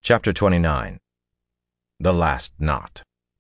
Chapter 29. The Last Knot.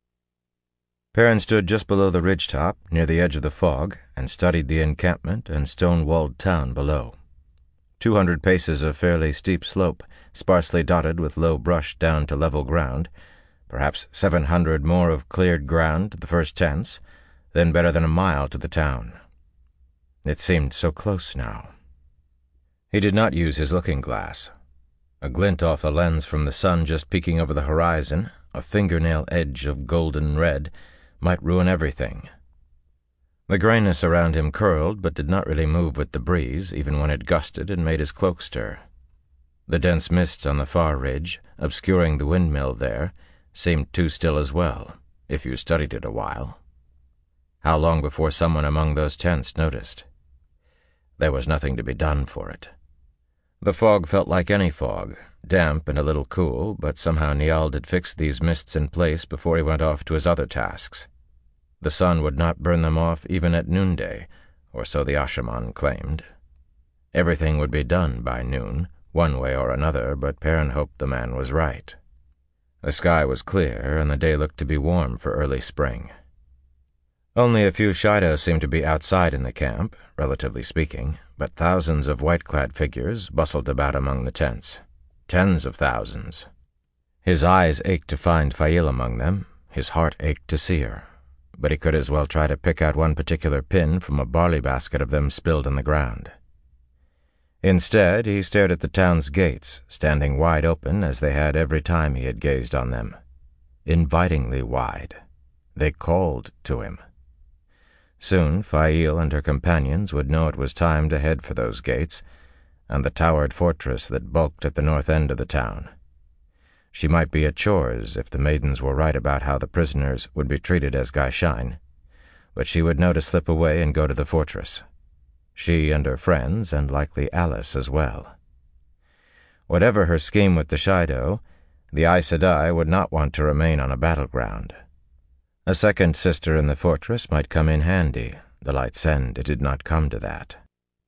Perrin stood just below the ridge-top, near the edge of the fog, and studied the encampment and stone-walled town below. 200 paces of fairly steep slope, sparsely dotted with low brush down to level ground, perhaps 700 more of cleared ground to the first tents, then better than a mile to the town. It seemed so close now. He did not use his looking-glass. A glint off the lens from the sun just peeking over the horizon, a fingernail edge of golden red, might ruin everything. The grayness around him curled, but did not really move with the breeze, even when it gusted and made his cloak stir. The dense mist on the far ridge, obscuring the windmill there, seemed too still as well, if you studied it a while. How long before someone among those tents noticed? There was nothing to be done for it. The fog felt like any fog, damp and a little cool, but somehow Niall had fixed these mists in place before he went off to his other tasks. The sun would not burn them off even at noonday, or so the Asha'man claimed. Everything would be done by noon, one way or another, but Perrin hoped the man was right. The sky was clear, and the day looked to be warm for early spring. Only a few Shaido seemed to be outside in the camp, relatively speaking, but thousands of white-clad figures bustled about among the tents. Tens of thousands. His eyes ached to find Faile among them, his heart ached to see her, but he could as well try to pick out one particular pin from a barley basket of them spilled on the ground. Instead, he stared at the town's gates, standing wide open as they had every time he had gazed on them. Invitingly wide. They called to him. Soon Faile and her companions would know it was time to head for those gates, and the towered fortress that bulked at the north end of the town. She might be at chores if the maidens were right about how the prisoners would be treated as gai'shain, but she would know to slip away and go to the fortress. She and her friends, and likely Alice as well. Whatever her scheme with the Shaido, the Aes Sedai would not want to remain on a battleground. A second sister in the fortress might come in handy. The light send it did not come to that.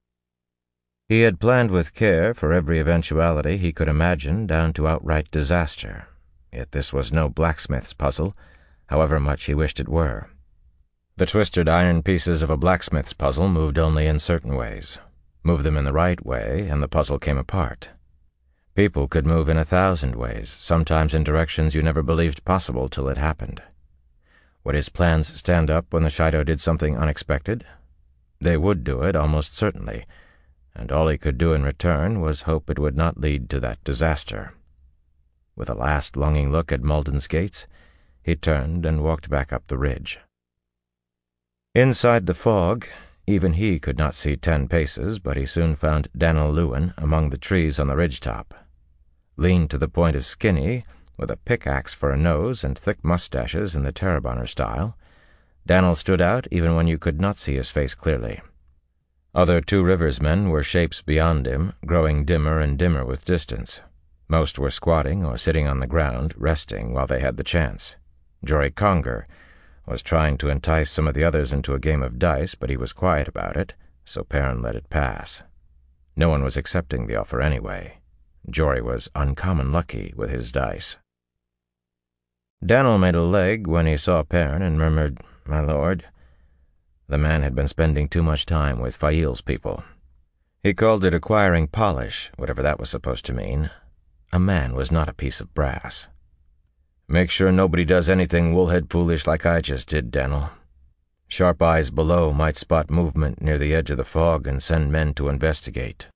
He had planned with care for every eventuality he could imagine down to outright disaster, yet this was no blacksmith's puzzle, however much he wished it were. The twisted iron pieces of a blacksmith's puzzle moved only in certain ways. Move them in the right way, and the puzzle came apart. People could move in 1,000 ways, sometimes in directions you never believed possible till it happened. Would his plans stand up when the Shaido did something unexpected? They would do it, almost certainly, and all he could do in return was hope it would not lead to that disaster. With a last longing look at Malden's gates, he turned and walked back up the ridge. Inside the fog, even he could not see 10 paces, but he soon found Dan'l Luin among the trees on the ridge-top. Lean to the point of skinny, with a pickaxe for a nose and thick mustaches in the Tarabonner style, Dan'l stood out even when you could not see his face clearly. Other Two Rivers men were shapes beyond him, growing dimmer and dimmer with distance. Most were squatting or sitting on the ground, resting while they had the chance. Jory Conger was trying to entice some of the others into a game of dice, but he was quiet about it, so Perrin let it pass. No one was accepting the offer anyway. Jory was uncommon lucky with his dice. Dan'l made a leg when he saw Perrin and murmured, "My lord." The man had been spending too much time with Faile's people. He called it acquiring polish, whatever that was supposed to mean. A man was not a piece of brass. "Make sure nobody does anything woolhead foolish like I just did, Dan'l. Sharp eyes below might spot movement near the edge of the fog and send men to investigate."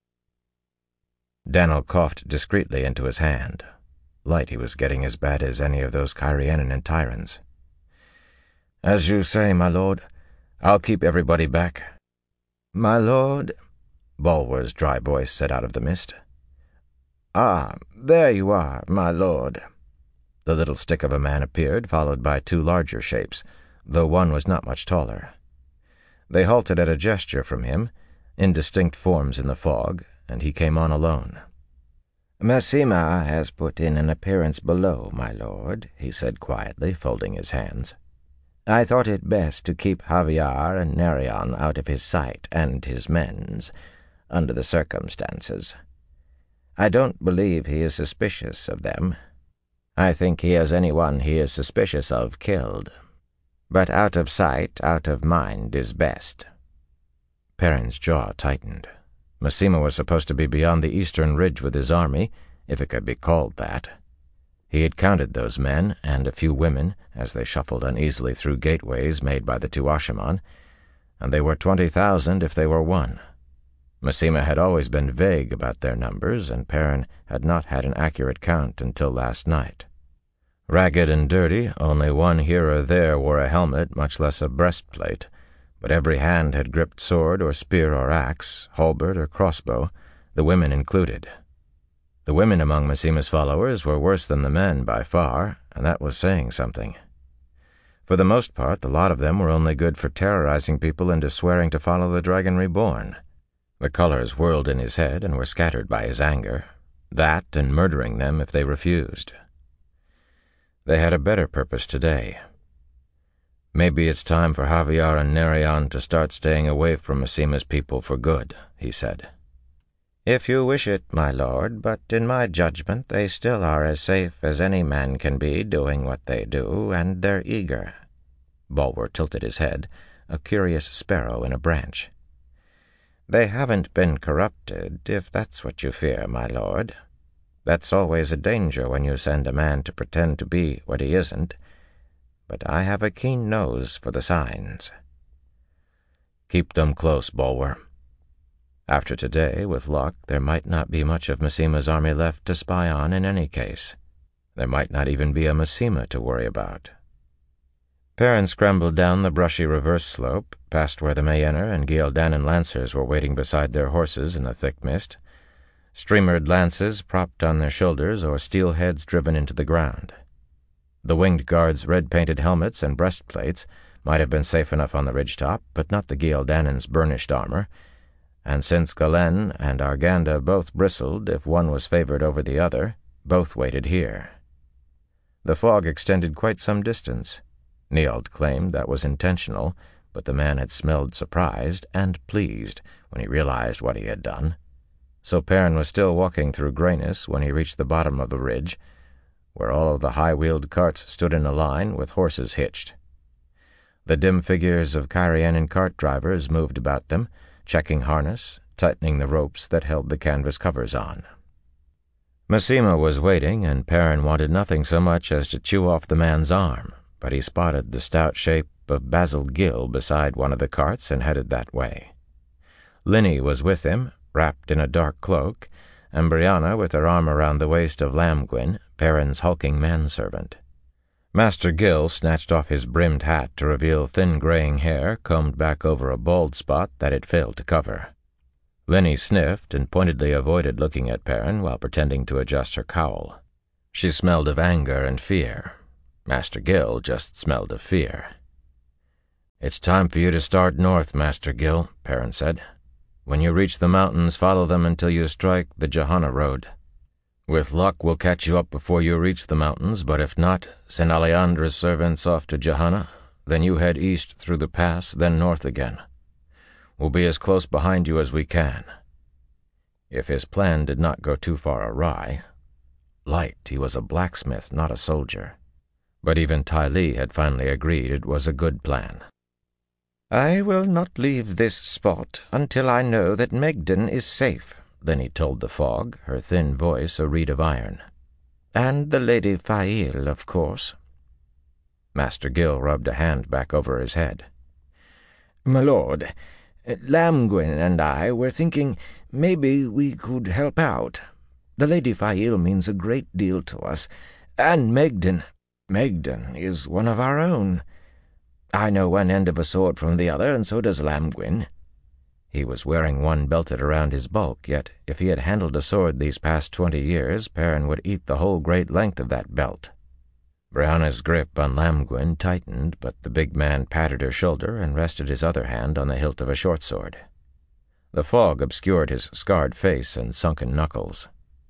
Dan'l coughed discreetly into his hand. Light he was getting as bad as any of those Cairhienin and Tyrans. "As you say, my lord. I'll keep everybody back." "My lord," Bulwer's dry voice said out of the mist. "Ah, there you are, my lord." The little stick of a man appeared, followed by 2 larger shapes, though one was not much taller. They halted at a gesture from him, indistinct forms in the fog, and he came on alone. "Masema has put in an appearance below, my lord," he said quietly, folding his hands. "I thought it best to keep Javier and Nerion out of his sight and his men's, under the circumstances. I don't believe he is suspicious of them, I think he has anyone he is suspicious of killed. But out of sight, out of mind is best." Perrin's jaw tightened. Massima was supposed to be beyond the eastern ridge with his army, if it could be called that. He had counted those men, and a few women, as they shuffled uneasily through gateways made by the Tuwashiman, and they were 20,000 if they were one. Massima had always been vague about their numbers, and Perrin had not had an accurate count until last night. Ragged and dirty, only one here or there wore a helmet, much less a breastplate, but every hand had gripped sword or spear or axe, halberd or crossbow, the women included. The women among Massima's followers were worse than the men by far, and that was saying something. For the most part, the lot of them were only good for terrorizing people into swearing to follow the Dragon Reborn. The colors whirled in his head and were scattered by his anger. That and murdering them if they refused. They had a better purpose today. "Maybe it's time for Javier and Nerion to start staying away from Massima's people for good," he said. "If you wish it, my lord, but in my judgment they still are as safe as any man can be doing what they do, and they're eager." Bulwer tilted his head, a curious sparrow in a branch. "They haven't been corrupted, if that's what you fear, my lord. That's always a danger when you send a man to pretend to be what he isn't. But I have a keen nose for the signs." "Keep them close, Bulwer. After today, with luck, there might not be much of Massima's army left to spy on in any case. There might not even be a Massima to worry about." Perrin scrambled down the brushy reverse slope, past where the Mayenner and Ghealdanin lancers were waiting beside their horses in the thick mist, streamered lances propped on their shoulders or steel heads driven into the ground. The winged guards' red-painted helmets and breastplates might have been safe enough on the ridgetop, but not the Ghealdanin's burnished armor, and since Galen and Arganda both bristled if one was favored over the other, both waited here. The fog extended quite some distance. Niald claimed that was intentional, but the man had smelled surprised and pleased when he realized what he had done. So Perrin was still walking through grayness when he reached the bottom of the ridge, where all of the high-wheeled carts stood in a line with horses hitched. The dim figures of Cairienin cart drivers moved about them, checking harness, tightening the ropes that held the canvas covers on. Massima was waiting, and Perrin wanted nothing so much as to chew off the man's arm, but he spotted the stout shape of Basil Gill beside one of the carts and headed that way. Linny was with him, wrapped in a dark cloak, and Brianna with her arm around the waist of Lamgwin, Perrin's hulking manservant. Master Gill snatched off his brimmed hat to reveal thin graying hair combed back over a bald spot that it failed to cover. Linny sniffed and pointedly avoided looking at Perrin while pretending to adjust her cowl. She smelled of anger and fear. Master Gill just smelled of fear. "It's time for you to start north, Master Gill," Perrin said. "When you reach the mountains, follow them until you strike the Johanna road. With luck, we'll catch you up before you reach the mountains, but if not, send Aleandra's servants off to Johanna, then you head east through the pass, then north again. We'll be as close behind you as we can." If his plan did not go too far awry, light, he was a blacksmith, not a soldier. But even Ty Lee had finally agreed it was a good plan. "I will not leave this spot until I know that Megden is safe," Linny told the fog, her thin voice a reed of iron. "And the Lady Fail, of course." Master Gill rubbed a hand back over his head. "My lord, Lamgwin and I were thinking maybe we could help out. The Lady Fail means a great deal to us, and Megden is one of our own. I know one end of a sword from the other, and so does Lamgwin." He was wearing one belted around his bulk, yet if he had handled a sword these past 20 years, Perrin would eat the whole great length of that belt. Brianna's grip on Lamgwin tightened, but the big man patted her shoulder and rested his other hand on the hilt of a short sword. The fog obscured his scarred face and sunken knuckles.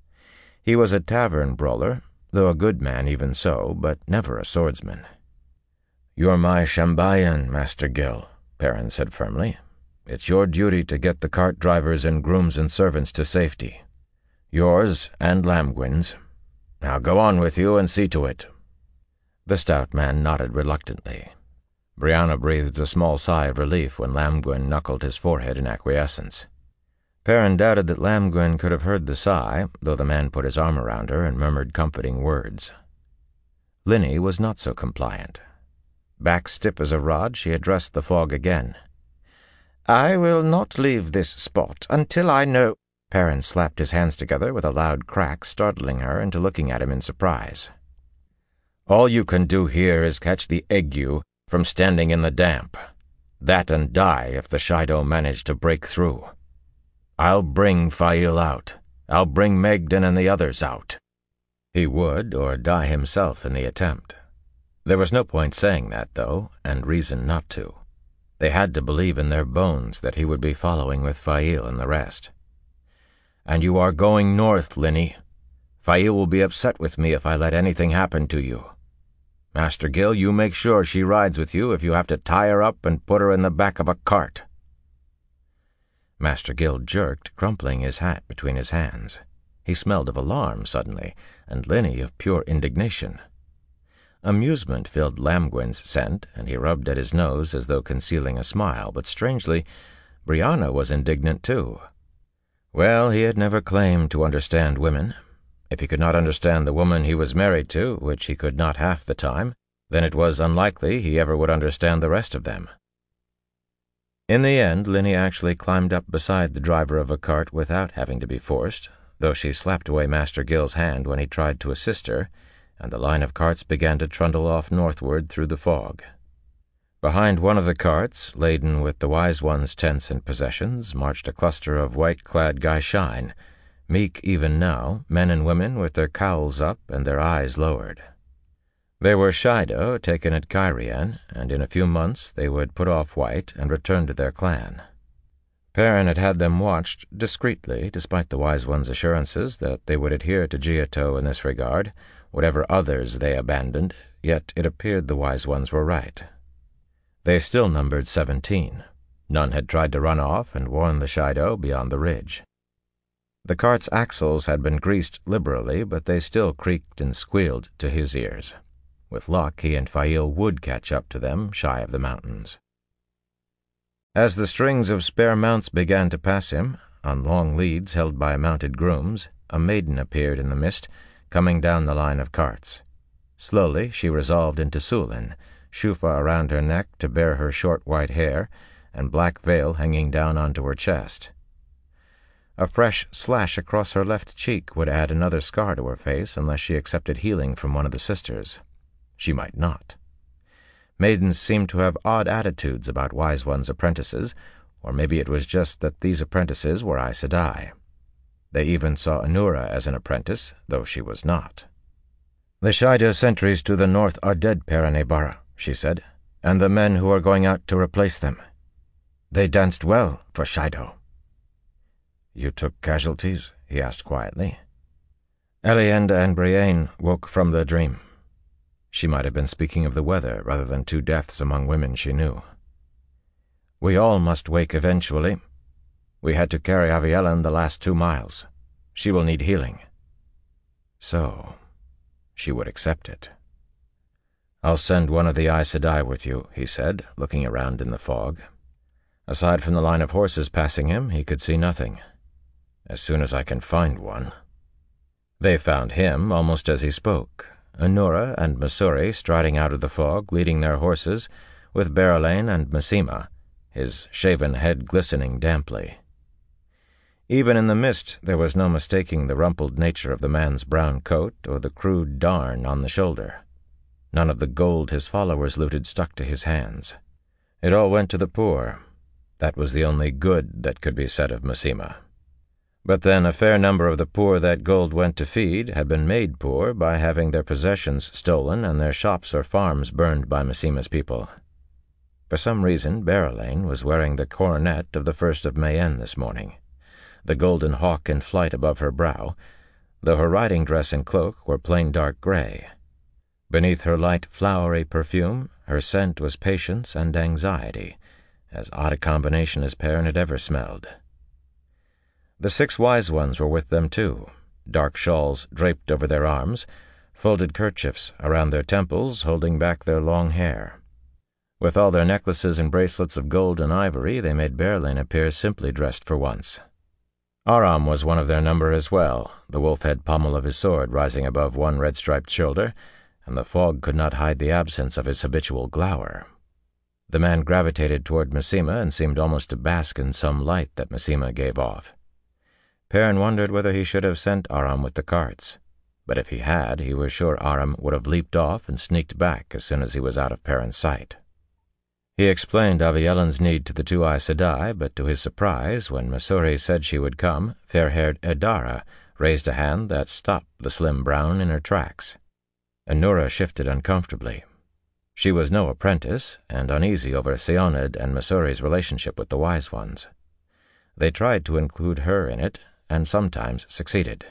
He was a tavern brawler, though a good man even so, but never a swordsman. "You're my Shambayan, Master Gill," Perrin said firmly. "It's your duty to get the cart drivers and grooms and servants to safety. Yours and Lamgwin's. Now go on with you and see to it." The stout man nodded reluctantly. Brianna breathed a small sigh of relief when Lamgwin knuckled his forehead in acquiescence. Perrin doubted that Lamgwin could have heard the sigh, though the man put his arm around her and murmured comforting words. Linny was not so compliant. Back stiff as a rod, she addressed the fog again. "I will not leave this spot until I know—" Perrin slapped his hands together with a loud crack, startling her into looking at him in surprise. "All you can do here is catch the ague from standing in the damp. That and die if the Shaido manage to break through. I'll bring Fail out. I'll bring Megden and the others out." He would, or die himself in the attempt. There was no point saying that, though, and reason not to. They had to believe in their bones that he would be following with Fail and the rest. "And you are going north, Linny. Fail will be upset with me if I let anything happen to you. Master Gil, you make sure she rides with you if you have to tie her up and put her in the back of a cart." Master Gil jerked, crumpling his hat between his hands. He smelled of alarm suddenly, and Linny of pure indignation. Amusement filled Lamgwin's scent, and he rubbed at his nose as though concealing a smile, but strangely, Brianna was indignant too. Well, he had never claimed to understand women. If he could not understand the woman he was married to, which he could not half the time, then it was unlikely he ever would understand the rest of them. In the end, Linny actually climbed up beside the driver of a cart without having to be forced, though she slapped away Master Gil's hand when he tried to assist her, and the line of carts began to trundle off northward through the fog. Behind one of the carts, laden with the Wise One's tents and possessions, marched a cluster of white-clad Gaishain, meek even now, men and women with their cowls up and their eyes lowered. They were Shaido, taken at Cairhien, and in a few months they would put off white and return to their clan. Perrin had had them watched discreetly, despite the Wise One's assurances that they would adhere to Giotto in this regard, whatever others they abandoned, yet it appeared the Wise Ones were right. They still numbered 17. None had tried to run off and warn the Shaido beyond the ridge. The cart's axles had been greased liberally, but they still creaked and squealed to his ears. With luck, he and Fail would catch up to them, shy of the mountains. As the strings of spare mounts began to pass him, on long leads held by mounted grooms, a maiden appeared in the mist, coming down the line of carts. Slowly she resolved into Sulin, shufa around her neck to bear her short white hair, and black veil hanging down onto her chest. A fresh slash across her left cheek would add another scar to her face unless she accepted healing from one of the sisters. She might not. Maidens seemed to have odd attitudes about Wise One's apprentices, or maybe it was just that these apprentices were Aes Sedai. They even saw Anura as an apprentice, though she was not. "The Shaido sentries to the north are dead, Peranebara," she said, "and the men who are going out to replace them. They danced well for Shaido." "You took casualties?" he asked quietly. Elienda and Brienne woke from the dream. She might have been speaking of the weather rather than 2 deaths among women she knew. "We all must wake eventually. We had to carry Aviellen the last 2 miles. She will need healing." So, she would accept it. "I'll send one of the Aes Sedai with you," he said, looking around in the fog. Aside from the line of horses passing him, he could see nothing. "As soon as I can find one." They found him almost as he spoke, Anura and Masuri striding out of the fog, leading their horses, with Berelain and Masema, his shaven head glistening damply. Even in the mist there was no mistaking the rumpled nature of the man's brown coat or the crude darn on the shoulder. None of the gold his followers looted stuck to his hands. It all went to the poor. That was the only good that could be said of Masema. But then a fair number of the poor that gold went to feed had been made poor by having their possessions stolen and their shops or farms burned by Masema's people. For some reason, Berelain was wearing the coronet of the 1st of Mayenne this morning, the golden hawk in flight above her brow, though her riding dress and cloak were plain dark gray. Beneath her light, flowery perfume, her scent was patience and anxiety, as odd a combination as Perrin had ever smelled. The 6 Wise Ones were with them, too, dark shawls draped over their arms, folded kerchiefs around their temples holding back their long hair. With all their necklaces and bracelets of gold and ivory, they made Berlin appear simply dressed for once. Aram was one of their number as well, the wolf-head pommel of his sword rising above one red-striped shoulder, and the fog could not hide the absence of his habitual glower. The man gravitated toward Masema and seemed almost to bask in some light that Masema gave off. Perrin wondered whether he should have sent Aram with the carts, but if he had, he was sure Aram would have leaped off and sneaked back as soon as he was out of Perrin's sight. He explained Avielon's need to the two Aes Sedai, but to his surprise, when Masuri said she would come, fair-haired Edara raised a hand that stopped the slim brown in her tracks. Anura shifted uncomfortably. She was no apprentice, and uneasy over Seonad and Masuri's relationship with the Wise Ones. They tried to include her in it, and sometimes succeeded.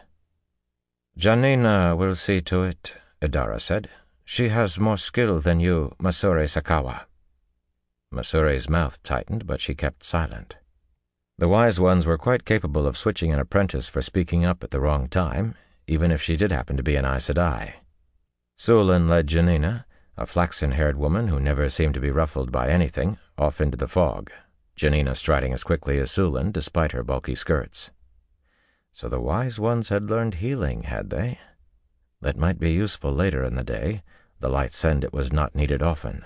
"Janina will see to it," Edara said. "She has more skill than you, Masuri Sakawa." Masuri's mouth tightened, but she kept silent. The Wise Ones were quite capable of switching an apprentice for speaking up at the wrong time, even if she did happen to be an Aes Sedai. Sulan led Janina, a flaxen-haired woman who never seemed to be ruffled by anything, off into the fog, Janina striding as quickly as Sulan despite her bulky skirts. So the Wise Ones had learned healing, had they? That might be useful later in the day. The light said it was not needed often.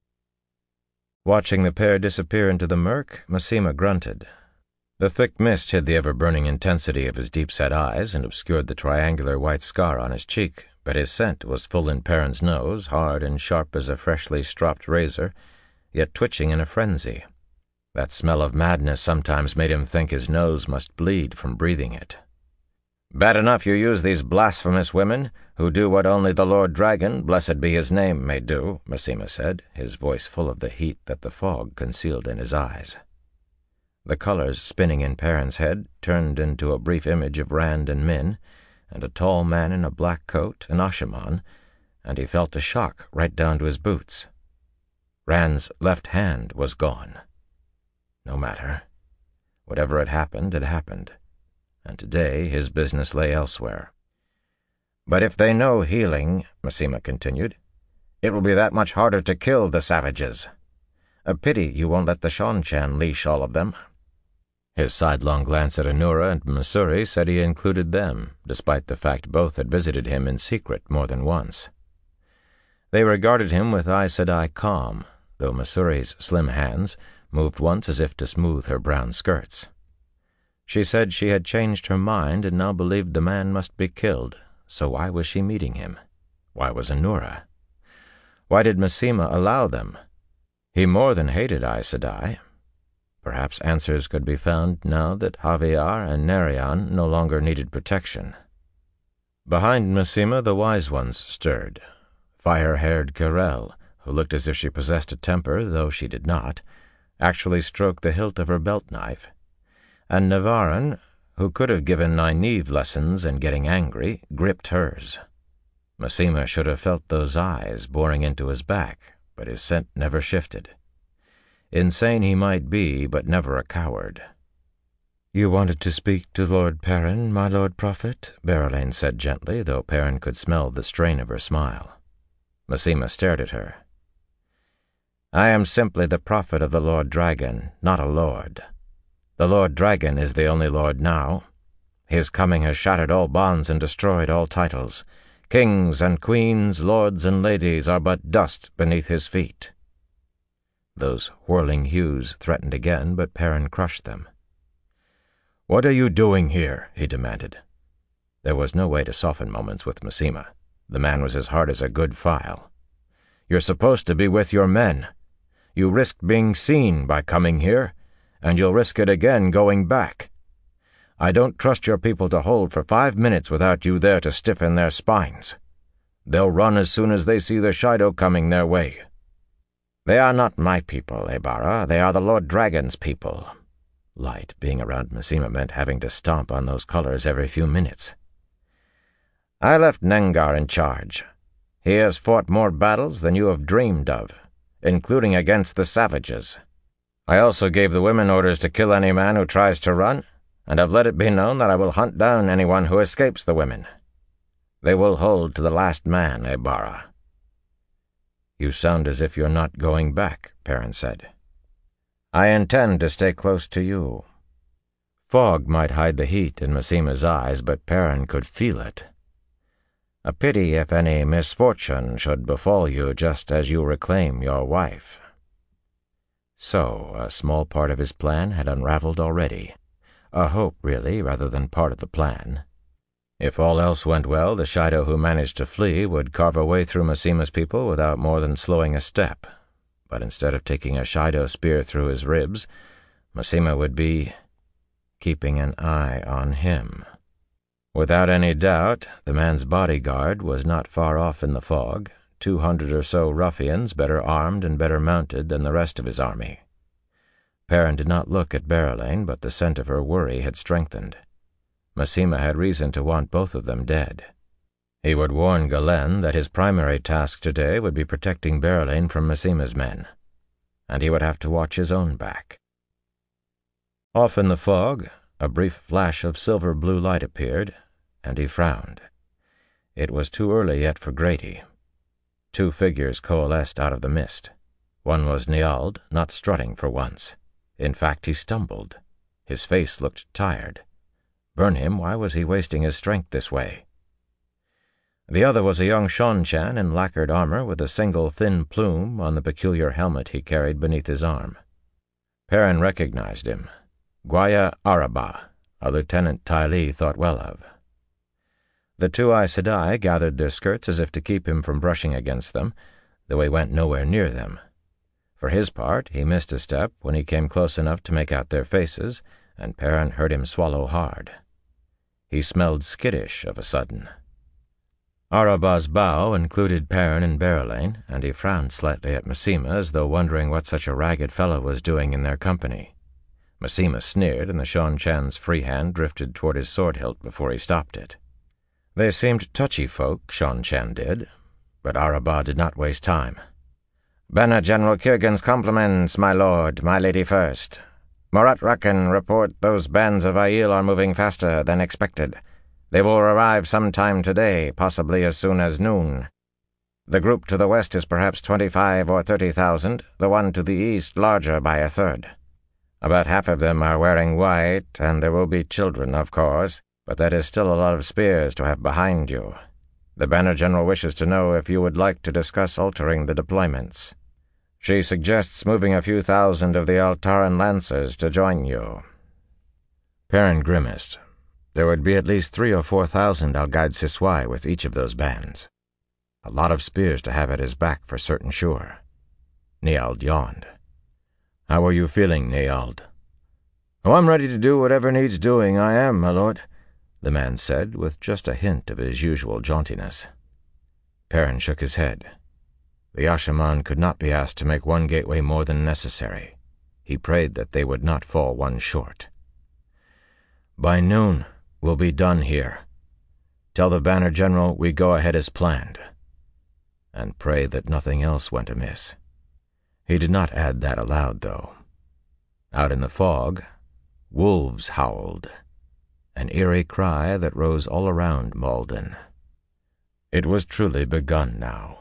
Watching the pair disappear into the murk, Masema grunted. The thick mist hid the ever-burning intensity of his deep-set eyes and obscured the triangular white scar on his cheek, but his scent was full in Perrin's nose, hard and sharp as a freshly stropped razor, yet twitching in a frenzy. That smell of madness sometimes made him think his nose must bleed from breathing it. "Bad enough you use these blasphemous women, who do what only the Lord Dragon, blessed be his name, may do," Masema said, his voice full of the heat that the fog concealed in his eyes. The colors spinning in Perrin's head turned into a brief image of Rand and Min, and a tall man in a black coat, an Ashaman, and he felt a shock right down to his boots. Rand's left hand was gone. No matter. Whatever had happened, and today his business lay elsewhere. "But if they know healing," Masema continued, "it will be that much harder to kill the savages. A pity you won't let the Seanchan leash all of them." His sidelong glance at Anura and Masuri said he included them, despite the fact both had visited him in secret more than once. They regarded him with Aes Sedai calm, though Masuri's slim hands moved once as if to smooth her brown skirts. She said she had changed her mind and now believed the man must be killed, so why was she meeting him? Why was Anura? Why did Masema allow them? He more than hated Aes Sedai. Perhaps answers could be found now that Javier and Nerian no longer needed protection. Behind Masema the Wise Ones stirred. Fire-haired Karel, who looked as if she possessed a temper, though she did not, actually stroked the hilt of her belt-knife, and Navarin, who could have given Nynaeve lessons in getting angry, gripped hers. Masema should have felt those eyes boring into his back, but his scent never shifted. Insane he might be, but never a coward. "You wanted to speak to Lord Perrin, my Lord Prophet?" Berelain said gently, though Perrin could smell the strain of her smile. Masema stared at her. "I am simply the prophet of the Lord Dragon, not a lord. The Lord Dragon is the only lord now. His coming has shattered all bonds and destroyed all titles. Kings and queens, lords and ladies are but dust beneath his feet." Those whirling hues threatened again, but Perrin crushed them. "What are you doing here?" he demanded. There was no way to soften moments with Masema. The man was as hard as a good file. "You're supposed to be with your men. You risked being seen by coming here, and you'll risk it again going back. I don't trust your people to hold for 5 minutes without you there to stiffen their spines. They'll run as soon as they see the Shaido coming their way." "They are not my people, Ebara. They are the Lord Dragon's people." Light being around Masema meant having to stomp on those colors every few minutes. "I left Nengar in charge. He has fought more battles than you have dreamed of, including against the savages. I also gave the women orders to kill any man who tries to run. and have let it be known that I will hunt down anyone who escapes the women. They will hold to the last man, Bara." "You sound as if you're not going back," Perrin said. "I intend to stay close to you." Fog might hide the heat in Massima's eyes, but Perrin could feel it. "A pity if any misfortune should befall you just as you reclaim your wife." So, a small part of his plan had unraveled already. A hope, really, rather than part of the plan. If all else went well, the Shaido who managed to flee would carve a way through Massima's people without more than slowing a step. But instead of taking a Shaido spear through his ribs, Massima would be keeping an eye on him. Without any doubt, the man's bodyguard was not far off in the fog, 200 or so ruffians better armed and better mounted than the rest of his army. Perrin did not look at Berelain, but the scent of her worry had strengthened. Massima had reason to want both of them dead. He would warn Galen that his primary task today would be protecting Berelain from Massima's men, and he would have to watch his own back. Off in the fog, a brief flash of silver-blue light appeared, and he frowned. It was too early yet for Grady. 2 figures coalesced out of the mist. One was Niald, not strutting for once. In fact, he stumbled. His face looked tired. Burn him, why was he wasting his strength this way? The other was a young Seanchan in lacquered armor with a single thin plume on the peculiar helmet he carried beneath his arm. Perrin recognized him. Gwaya Araba, a Lieutenant Ty Lee thought well of. The 2 Aes Sedai gathered their skirts as if to keep him from brushing against them, though he went nowhere near them. For his part, he missed a step when he came close enough to make out their faces, and Perrin heard him swallow hard. He smelled skittish of a sudden. Araba's bow included Perrin and Berelain, and he frowned slightly at Massima as though wondering what such a ragged fellow was doing in their company. Massima sneered, and the Seanchan's free hand drifted toward his sword hilt before he stopped it. They seemed touchy folk, Seanchan did, but Araba did not waste time. "Banner General Kirgan's compliments, my lord, my lady first. Morat Rakan report those bands of Aiel are moving faster than expected. They will arrive sometime today, possibly as soon as noon. The group to the west is perhaps 25 or 30,000, the one to the east larger by a third. About half of them are wearing white, and there will be children, of course, but that is still a lot of spears to have behind you. The Banner General wishes to know if you would like to discuss altering the deployments. She suggests moving a few thousand of the Altaran Lancers to join you." Perrin grimaced. There would be at least 3,000 or 4,000 Algaid Siswai with each of those bands. A lot of spears to have at his back for certain sure. Niald yawned. "How are you feeling, Niald?" "Oh, I'm ready to do whatever needs doing, I am, my lord," the man said, with just a hint of his usual jauntiness. Perrin shook his head. The Ashaman could not be asked to make one gateway more than necessary. He prayed that they would not fall one short. "By noon, we'll be done here. Tell the Banner General we go ahead as planned. And pray that nothing else went amiss." He did not add that aloud, though. Out in the fog, wolves howled, an eerie cry that rose all around Malden. It was truly begun now.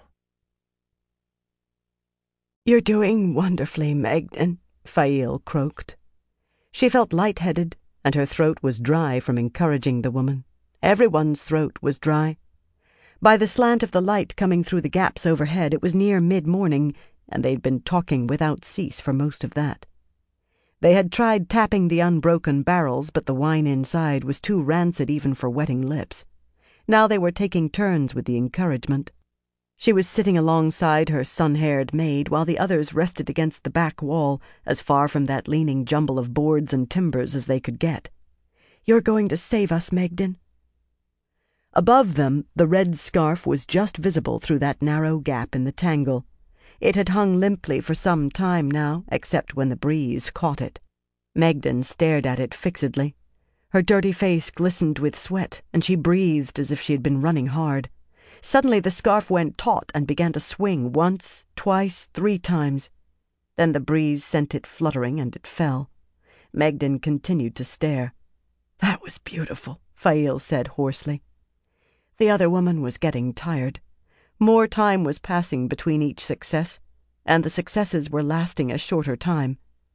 "You're doing wonderfully, Megden," Fael croaked. She felt lightheaded, and her throat was dry from encouraging the woman. Everyone's throat was dry. By the slant of the light coming through the gaps overhead, it was near mid-morning, and they'd been talking without cease for most of that. They had tried tapping the unbroken barrels, but the wine inside was too rancid even for wetting lips. Now they were taking turns with the encouragement. She was sitting alongside her sun-haired maid, while the others rested against the back wall, as far from that leaning jumble of boards and timbers as they could get. "You're going to save us, Megden." Above them, the red scarf was just visible through that narrow gap in the tangle. It had hung limply for some time now, except when the breeze caught it. Megden stared at it fixedly. Her dirty face glistened with sweat, and she breathed as if she had been running hard. Suddenly the scarf went taut and began to swing once, twice, 3 times. Then the breeze sent it fluttering, and it fell. Megden continued to stare. "That was beautiful," Fail said hoarsely. The other woman was getting tired. More time was passing between each success, and the successes were lasting a shorter time.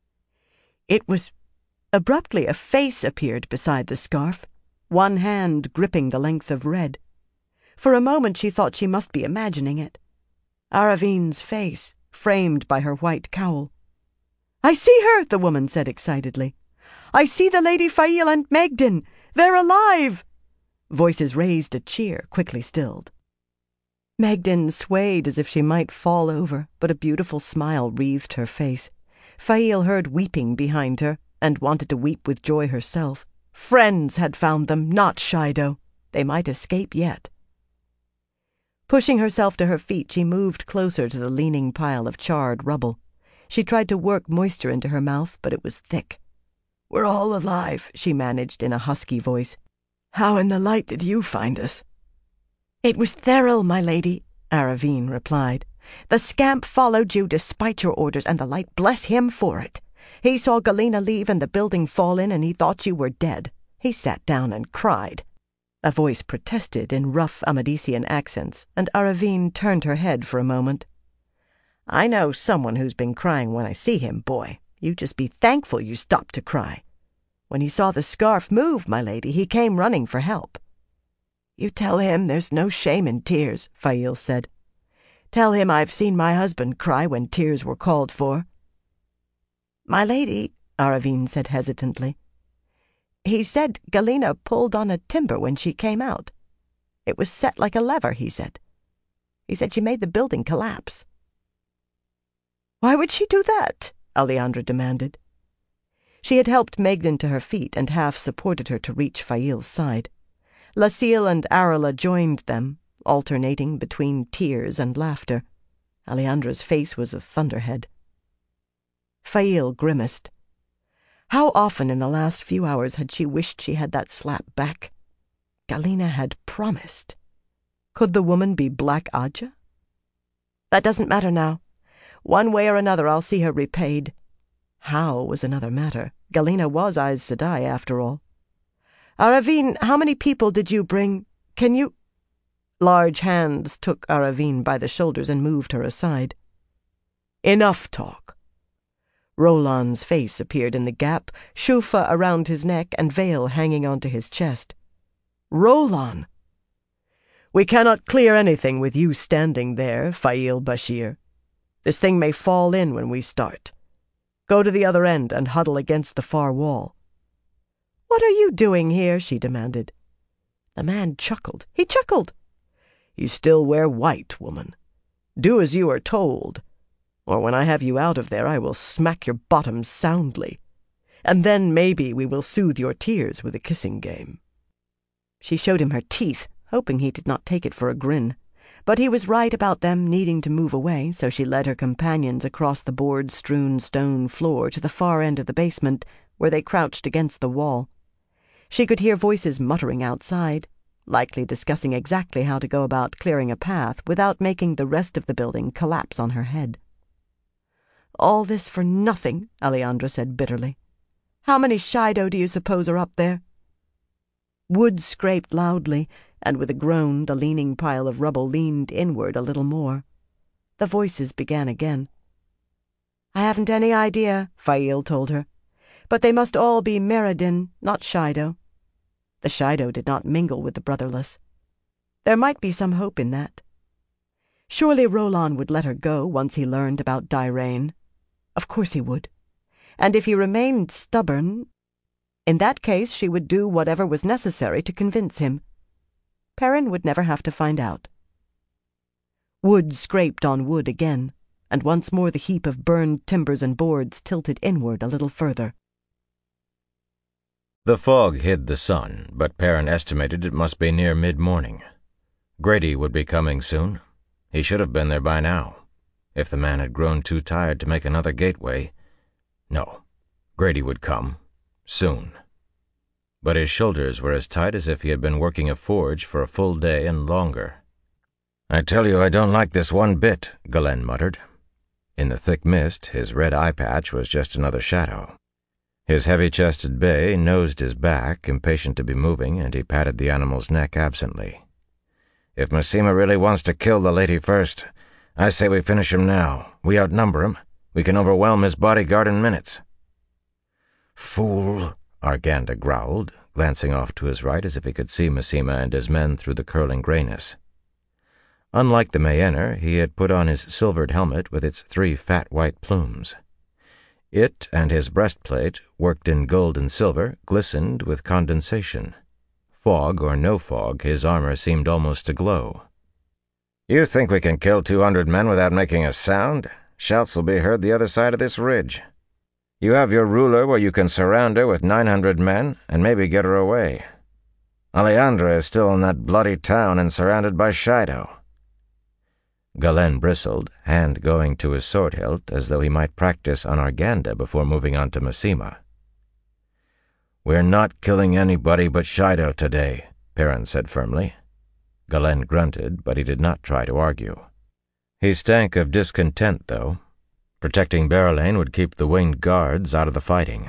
It was... Abruptly, a face appeared beside the scarf, one hand gripping the length of red. For a moment she thought she must be imagining it. Aravine's face, framed by her white cowl. "I see her," the woman said excitedly. "I see the Lady Fail and Megden. They're alive!" Voices raised a cheer, quickly stilled. Megden swayed as if she might fall over, but a beautiful smile wreathed her face. Fail heard weeping behind her, and wanted to weep with joy herself. Friends had found them, not Shido. They might escape yet. Pushing herself to her feet, she moved closer to the leaning pile of charred rubble. She tried to work moisture into her mouth, but it was thick. "We're all alive," she managed in a husky voice. "How in the light did you find us?" "It was Therill, my lady," Aravine replied. "The scamp followed you despite your orders, and the light bless him for it. He saw Galena leave and the building fall in, and he thought you were dead. He sat down and cried." A voice protested in rough Amadisian accents, and Aravine turned her head for a moment. "I know someone who's been crying when I see him, boy. You just be thankful you stopped to cry. When he saw the scarf move, my lady, he came running for help." "You tell him there's no shame in tears," Fail said. "Tell him I've seen my husband cry when tears were called for." "My lady," Aravine said hesitantly, "he said Galena pulled on a timber when she came out. It was set like a lever, he said. He said she made the building collapse." "Why would she do that?" Aleandra demanded. She had helped Megden to her feet and half supported her to reach Fail's side. Lasil and Arala joined them, alternating between tears and laughter. Aleandra's face was a thunderhead. Fail grimaced. How often in the last few hours had she wished she had that slap back? Galena had promised. Could the woman be Black Ajah? "That doesn't matter now. One way or another I'll see her repaid." How was another matter. Galena was Aes Sedai, after all. "Aravine, how many people did you bring? Can you—" Large hands took Aravine by the shoulders and moved her aside. "Enough talk." Roland's face appeared in the gap, shufa around his neck and veil hanging onto his chest. "Roland!" "We cannot clear anything with you standing there, Fail Bashir. This thing may fall in when we start. Go to the other end and huddle against the far wall." "What are you doing here?" she demanded. The man chuckled. He chuckled. "You still wear white, woman. Do as you are told, or when I have you out of there I will smack your bottom soundly, and then maybe we will soothe your tears with a kissing game." She showed him her teeth, hoping he did not take it for a grin. But he was right about them needing to move away, so she led her companions across the board-strewn stone floor to the far end of the basement, where they crouched against the wall. She could hear voices muttering outside, likely discussing exactly how to go about clearing a path without making the rest of the building collapse on her head. "All this for nothing," Aleandra said bitterly. "How many Shido do you suppose are up there?" Wood scraped loudly, and with a groan the leaning pile of rubble leaned inward a little more. The voices began again. "I haven't any idea," Fail told her. "But they must all be Meriden, not Shido." The Shido did not mingle with the brotherless. There might be some hope in that. Surely Roland would let her go once he learned about Dirain. Of course he would. And if he remained stubborn, in that case she would do whatever was necessary to convince him. Perrin would never have to find out. Wood scraped on wood again, and once more the heap of burned timbers and boards tilted inward a little further. The fog hid the sun, but Perrin estimated it must be near mid-morning. Grady would be coming soon. He should have been there by now. If the man had grown too tired to make another gateway. No, Grady would come. Soon. But his shoulders were as tight as if he had been working a forge for a full day and longer. "I tell you I don't like this one bit," Galen muttered. In the thick mist, his red eye patch was just another shadow. His heavy-chested bay nosed his back, impatient to be moving, and he patted the animal's neck absently. "If Masema really wants to kill the lady first, I say we finish him now. We outnumber him. We can overwhelm his bodyguard in minutes." "Fool," Arganda growled, glancing off to his right as if he could see Masema and his men through the curling grayness. Unlike the Mayenner, he had put on his silvered helmet with its 3 fat white plumes. It and his breastplate, worked in gold and silver, glistened with condensation. Fog or no fog, his armor seemed almost to glow. "You think we can kill 200 men without making a sound? Shouts will be heard the other side of this ridge. You have your ruler where you can surround her with 900 men and maybe get her away. Alejandra is still in that bloody town and surrounded by Shido." Galen bristled, hand going to his sword hilt as though he might practice on Arganda before moving on to Masema. "We're not killing anybody but Shido today," Perrin said firmly. Galen grunted, but he did not try to argue. He stank of discontent, though. Protecting Berylane would keep the winged guards out of the fighting.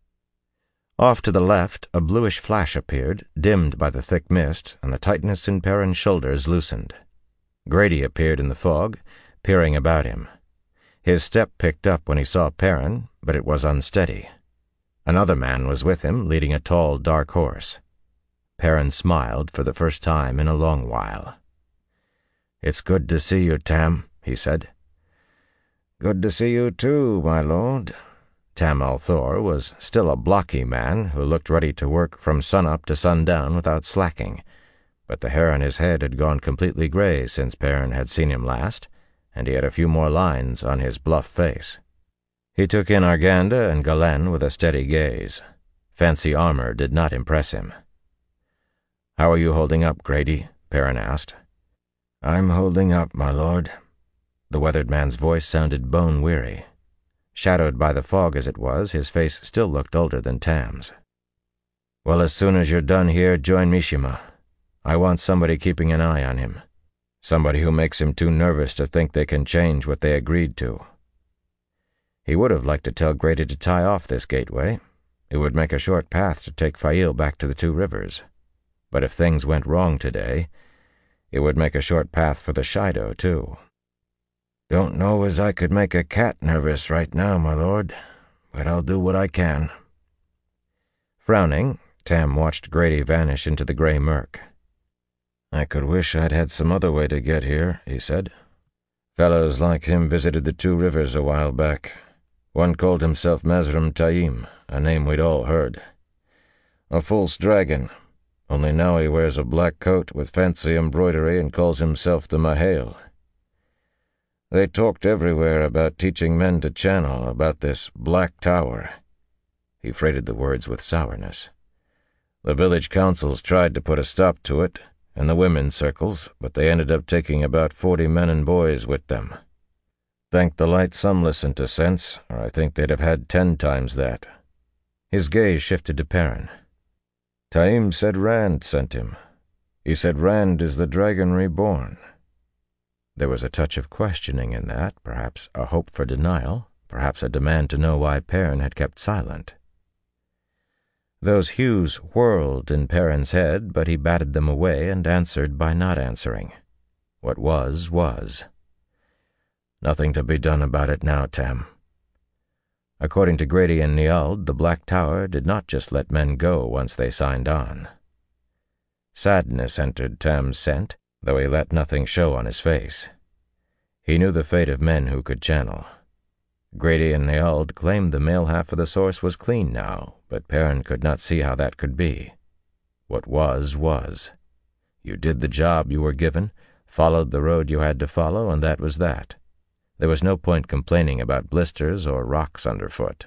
Off to the left, a bluish flash appeared, dimmed by the thick mist, and the tightness in Perrin's shoulders loosened. Grady appeared in the fog, peering about him. His step picked up when he saw Perrin, but it was unsteady. Another man was with him, leading a tall, dark horse. Perrin smiled for the first time in a long while. "It's good to see you, Tam," he said. "Good to see you too, my lord." Tam Althor was still a blocky man who looked ready to work from sunup to sundown without slacking, but the hair on his head had gone completely gray since Perrin had seen him last, and he had a few more lines on his bluff face. He took in Arganda and Galen with a steady gaze. Fancy armor did not impress him. "How are you holding up, Grady?" Perrin asked. "I'm holding up, my lord." The weathered man's voice sounded bone-weary. Shadowed by the fog as it was, his face still looked older than Tam's. "Well, as soon as you're done here, join Mishima. I want somebody keeping an eye on him. Somebody who makes him too nervous to think they can change what they agreed to." He would have liked to tell Grady to tie off this gateway. It would make a short path to take Fail back to the 2 rivers. But if things went wrong today, it would make a short path for the Shido, too. "Don't know as I could make a cat nervous right now, my lord, but I'll do what I can." Frowning, Tam watched Grady vanish into the gray murk. "I could wish I'd had some other way to get here," he said. "Fellows like him visited the 2 rivers a while back. One called himself Mazrim Taim, a name we'd all heard. A false dragon, only now he wears a black coat with fancy embroidery and calls himself the Mahale. They talked everywhere about teaching men to channel, about this Black Tower." He freighted the words with sourness. "The village councils tried to put a stop to it, and the women's circles, but they ended up taking about 40 men and boys with them. Thank the light some listened to sense, or I think they'd have had 10 times that." His gaze shifted to Perrin. "Taim said Rand sent him. He said Rand is the dragon reborn." There was a touch of questioning in that, perhaps a hope for denial, perhaps a demand to know why Perrin had kept silent. Those hues whirled in Perrin's head, but he batted them away and answered by not answering. What was, was. "Nothing to be done about it now, Tam." According to Grady and Niald, the Black Tower did not just let men go once they signed on. Sadness entered Tam's scent, though he let nothing show on his face. He knew the fate of men who could channel. Grady and Niald claimed the male half of the source was clean now, but Perrin could not see how that could be. What was, was. You did the job you were given, followed the road you had to follow, and that was that. There was no point complaining about blisters or rocks underfoot.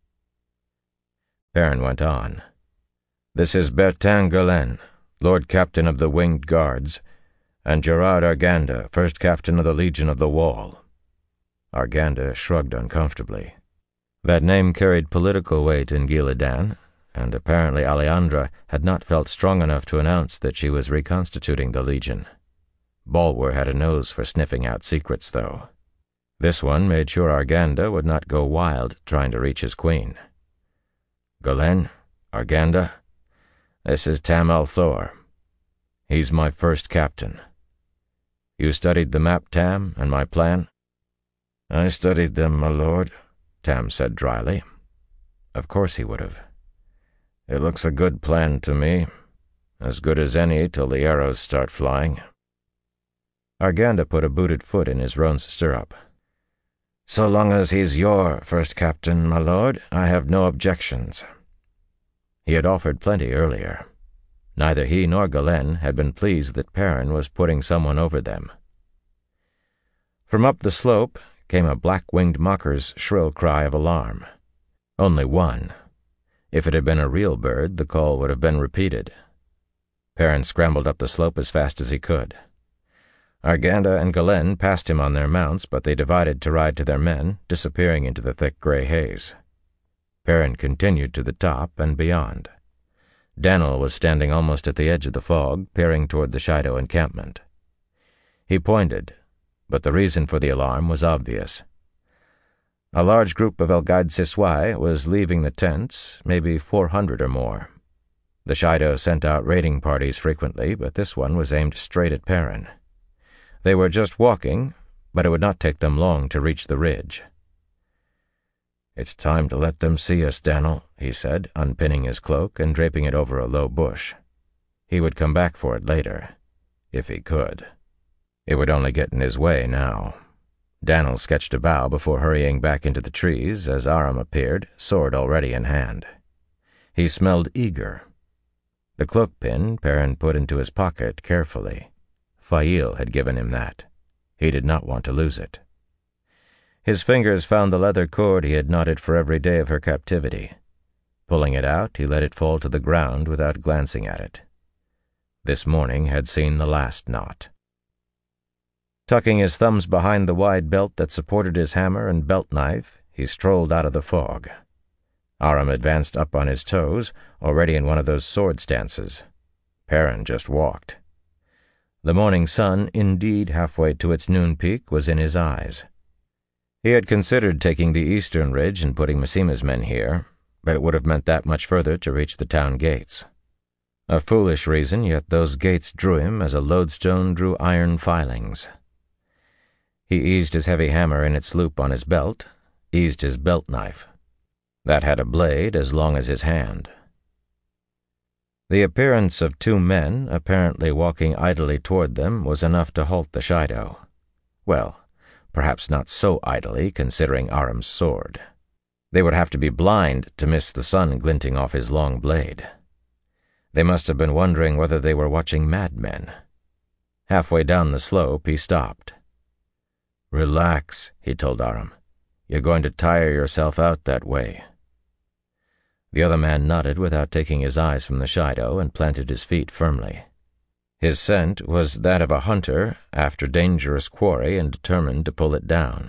Perrin went on. "This is Bertin Galen, Lord Captain of the Winged Guards, and Gerard Arganda, First Captain of the Legion of the Wall." Arganda shrugged uncomfortably. That name carried political weight in Gillidan, and apparently Alejandra had not felt strong enough to announce that she was reconstituting the Legion. Bulwer had a nose for sniffing out secrets, though. This one made sure Arganda would not go wild trying to reach his queen. Galen, Arganda, this is Tam al'Thor. He's my first captain. You studied the map, Tam, and my plan?" "I studied them, my lord," Tam said dryly. Of course he would have. "It looks a good plan to me. As good as any till the arrows start flying." Arganda put a booted foot in his roan's stirrup. "So long as he's your first captain, my lord, I have no objections." He had offered plenty earlier. Neither he nor Galen had been pleased that Perrin was putting someone over them. From up the slope came a black-winged mocker's shrill cry of alarm. Only one. If it had been a real bird, the call would have been repeated. Perrin scrambled up the slope as fast as he could. Arganda and Galen passed him on their mounts, but they divided to ride to their men, disappearing into the thick gray haze. Perrin continued to the top and beyond. Daniel was standing almost at the edge of the fog, peering toward the Shaido encampment. He pointed, but the reason for the alarm was obvious. A large group of Elgaid Siswai was leaving the tents, maybe 400 or more. The Shaido sent out raiding parties frequently, but this one was aimed straight at Perrin. They were just walking, but it would not take them long to reach the ridge. "It's time to let them see us, Daniel," he said, unpinning his cloak and draping it over a low bush. He would come back for it later, if he could. It would only get in his way now. Daniel sketched a bow before hurrying back into the trees as Aram appeared, sword already in hand. He smelled eager. The cloak pin Perrin put into his pocket carefully. Fail had given him that. He did not want to lose it. His fingers found the leather cord he had knotted for every day of her captivity. Pulling it out, he let it fall to the ground without glancing at it. This morning had seen the last knot. Tucking his thumbs behind the wide belt that supported his hammer and belt knife, he strolled out of the fog. Aram advanced up on his toes, already in one of those sword stances. Perrin just walked. The morning sun, indeed halfway to its noon peak, was in his eyes. He had considered taking the eastern ridge and putting Massima's men here, but it would have meant that much further to reach the town gates. A foolish reason, yet those gates drew him as a lodestone drew iron filings. He eased his heavy hammer in its loop on his belt, eased his belt knife. That had a blade as long as his hand. The appearance of two men, apparently walking idly toward them, was enough to halt the Shaido. Well, perhaps not so idly, considering Aram's sword. They would have to be blind to miss the sun glinting off his long blade. They must have been wondering whether they were watching madmen. Halfway down the slope, he stopped. "Relax," he told Aram. "You're going to tire yourself out that way." The other man nodded without taking his eyes from the Shaido and planted his feet firmly. His scent was that of a hunter after dangerous quarry and determined to pull it down.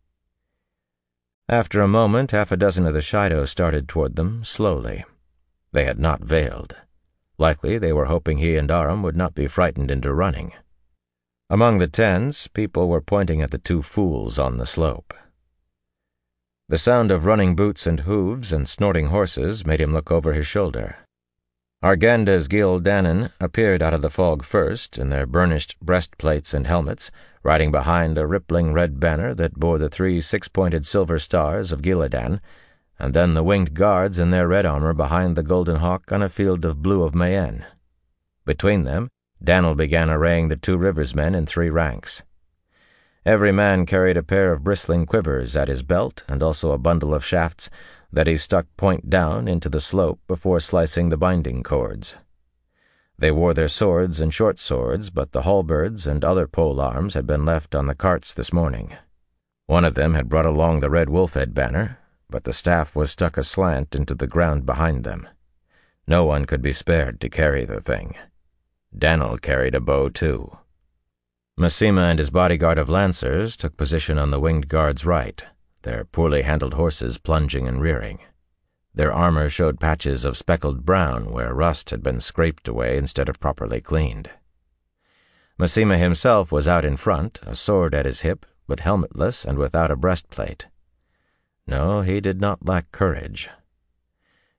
After a moment, half a dozen of the Shaido started toward them, slowly. They had not veiled. Likely they were hoping he and Aram would not be frightened into running. Among the tents, people were pointing at the two fools on the slope. The sound of running boots and hooves and snorting horses made him look over his shoulder. Arganda's Gildanan appeared out of the fog first, in their burnished breastplates and helmets, riding behind a rippling red banner that bore the 3 six-pointed silver stars of Gillidan, and then the winged guards in their red armor behind the Golden Hawk on a field of blue of Mayenne. Between them, Daniel began arraying the 2 Rivers men in 3 ranks. Every man carried a pair of bristling quivers at his belt and also a bundle of shafts that he stuck point down into the slope before slicing the binding cords. They wore their swords and short swords, but the halberds and other pole arms had been left on the carts this morning. One of them had brought along the red wolf-head banner, but the staff was stuck aslant into the ground behind them. No one could be spared to carry the thing. Daniel carried a bow, too. Massima and his bodyguard of lancers took position on the winged guard's right, their poorly handled horses plunging and rearing. Their armor showed patches of speckled brown where rust had been scraped away instead of properly cleaned. Massima himself was out in front, a sword at his hip, but helmetless and without a breastplate. No, he did not lack courage.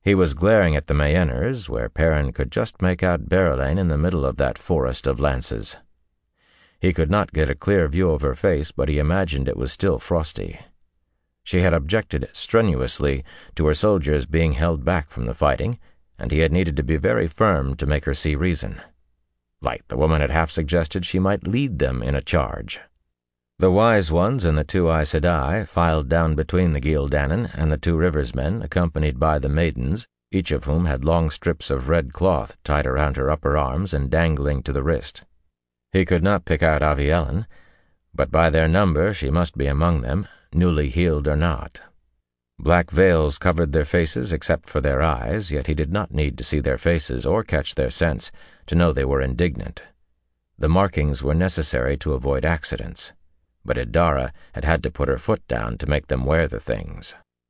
He was glaring at the Mayenners, where Perrin could just make out Berelaine in the middle of that forest of lances. He could not get a clear view of her face, but he imagined it was still frosty. She had objected strenuously to her soldiers being held back from the fighting, and he had needed to be very firm to make her see reason. Like the woman had half suggested she might lead them in a charge. The wise ones and the two Aes Sedai filed down between the Gildanon and the two Rivers men, accompanied by the maidens, each of whom had long strips of red cloth tied around her upper arms and dangling to the wrist. He could not pick out Aviellen, but by their number she must be among them, newly healed or not. Black veils covered their faces except for their eyes, yet he did not need to see their faces or catch their scents to know they were indignant. The markings were necessary to avoid accidents, but Idara had had to put her foot down to make them wear the things.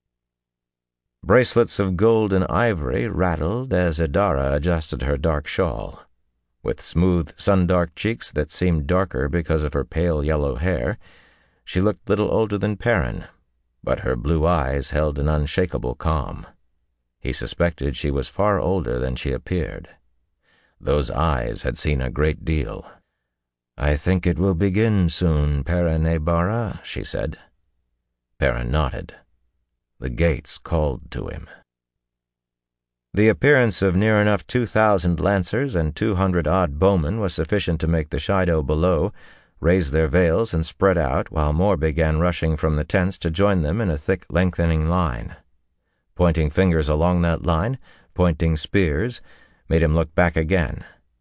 Bracelets of gold and ivory rattled as Idara adjusted her dark shawl. With smooth, sun-dark cheeks that seemed darker because of her pale yellow hair, she looked little older than Perrin, but her blue eyes held an unshakable calm. He suspected she was far older than she appeared. Those eyes had seen a great deal. "I think it will begin soon, Perrin Aybara," she said. Perrin nodded. The gates called to him. The appearance of near enough 2,000 lancers and 200-odd bowmen was sufficient to make the Shaido below raise their veils and spread out, while more began rushing from the tents to join them in a thick, lengthening line. Pointing fingers along that line, pointing spears, made him look back again.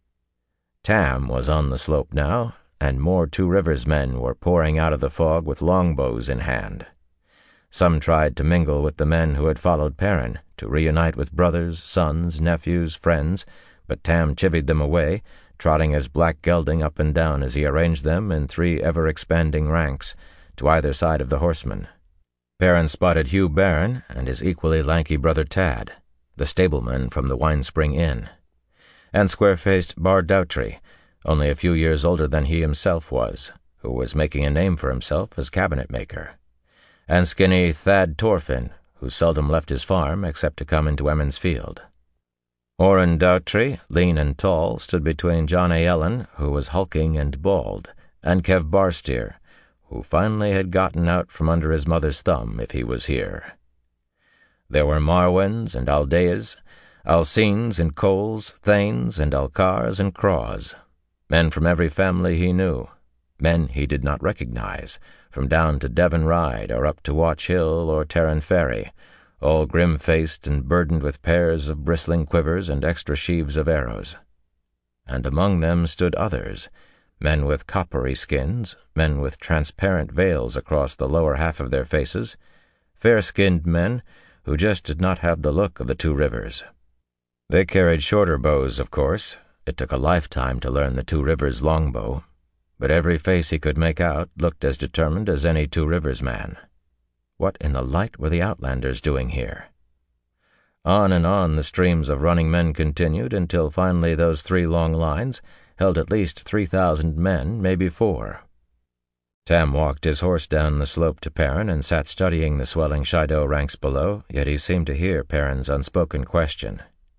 Tam was on the slope now, and more Two Rivers men were pouring out of the fog with longbows in hand. Some tried to mingle with the men who had followed Perrin, to reunite with brothers, sons, nephews, friends, but Tam chivied them away, trotting his black gelding up and down as he arranged them in 3 ever-expanding ranks, to either side of the horsemen. Perrin spotted Hugh Barron and his equally lanky brother Tad, the stableman from the Winespring Inn, and square-faced Bar Doutry, only a few years older than he himself was, who was making a name for himself as cabinet-maker, and skinny Thad Torfin, who seldom left his farm except to come into Emond's Field. Oren Doutry, lean and tall, stood between John A. Ellen, who was hulking and bald, and Kev Barsteer, who finally had gotten out from under his mother's thumb if he was here. There were Marwens and Aldeas, Alcenes and Coles, Thanes and Alcars and Craws, men from every family he knew, men he did not recognize, from down to Devon Ride or up to Watch Hill or Terran Ferry, all grim-faced and burdened with pairs of bristling quivers and extra sheaves of arrows. And among them stood others, men with coppery skins, men with transparent veils across the lower half of their faces, fair-skinned men who just did not have the look of the Two Rivers. They carried shorter bows, of course. It took a lifetime to learn the Two Rivers longbow, but every face he could make out looked as determined as any Two Rivers man. What in the light were the Outlanders doing here? On and on the streams of running men continued until finally those 3 long lines held at least 3,000 men, maybe 4. Tam walked his horse down the slope to Perrin and sat studying the swelling Shaido ranks below, yet he seemed to hear Perrin's unspoken question.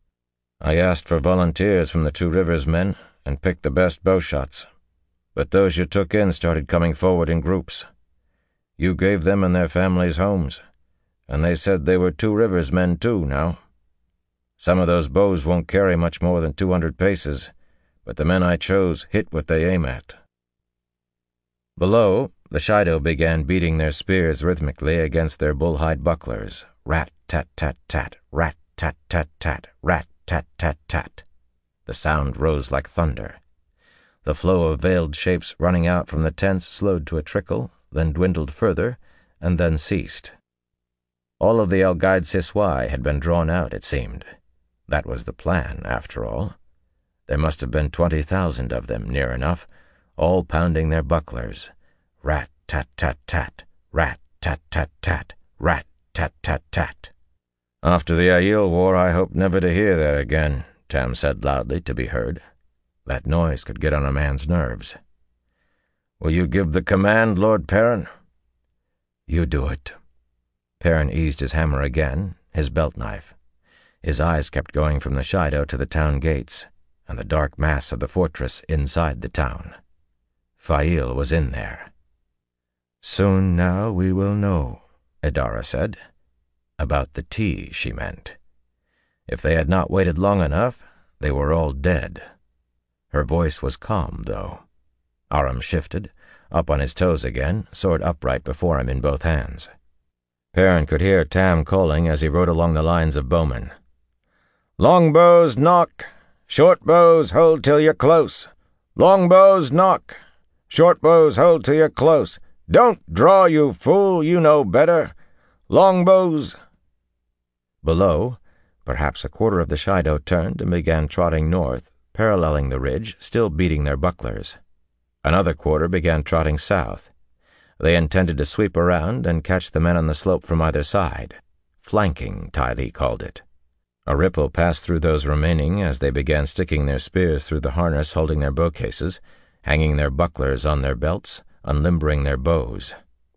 "I asked for volunteers from the Two Rivers men and picked the best bowshots, but those you took in started coming forward in groups. You gave them and their families homes, and they said they were Two Rivers men too now. Some of those bows won't carry much more than 200 paces, but the men I chose hit what they aim at." Below, the Shaido began beating their spears rhythmically against their bull-hide bucklers. Rat-tat-tat-tat, rat-tat-tat-tat, rat-tat-tat-tat. The sound rose like thunder. The flow of veiled shapes running out from the tents slowed to a trickle, then dwindled further, and then ceased. All of the Elgaid Siswai had been drawn out, it seemed. That was the plan, after all. There must have been 20,000 of them, near enough, all pounding their bucklers. Rat-tat-tat-tat, rat-tat-tat-tat, rat-tat-tat-tat. "After the Aiel War, I hope never to hear that again," Tam said loudly to be heard. That noise could get on a man's nerves. "Will you give the command, Lord Perrin?" "You do it." Perrin eased his hammer again, his belt knife. His eyes kept going from the Shaido to the town gates and the dark mass of the fortress inside the town. Fail was in there. "Soon now we will know," Idara said. About the tea, she meant. If they had not waited long enough, they were all dead. Her voice was calm, though. Aram shifted, up on his toes again, sword upright before him in both hands. Perrin could hear Tam calling as he rode along the lines of bowmen. "Longbows, knock! Short bows, hold till you're close! Longbows, knock! Short bows, hold till you're close! Don't draw, you fool, you know better! Longbows—" Below, perhaps a quarter of the Shaido turned and began trotting north, paralleling the ridge, still beating their bucklers. Another quarter began trotting south. They intended to sweep around and catch the men on the slope from either side. Flanking, Ty Lee called it. A ripple passed through those remaining as they began sticking their spears through the harness holding their bow cases, hanging their bucklers on their belts, unlimbering their bows.